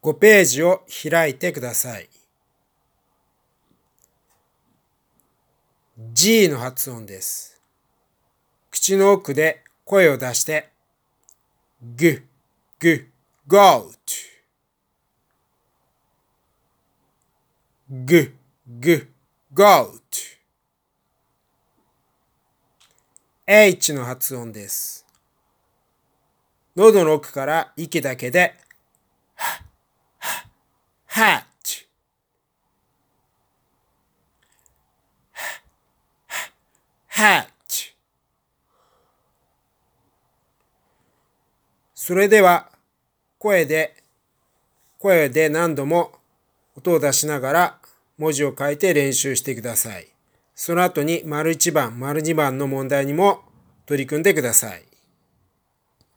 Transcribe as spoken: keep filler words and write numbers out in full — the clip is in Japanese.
ごページを開いてください。G の発音です。口の奥で声を出して、ぐ、ぐ、goat。ぐ、ぐ、goat。H の発音です。喉の奥から息だけで、hat。hat。それでは、声で、声で何度も音を出しながら文字を書いて練習してください。その後に丸いちばん、丸にばんの問題にも取り組んでください。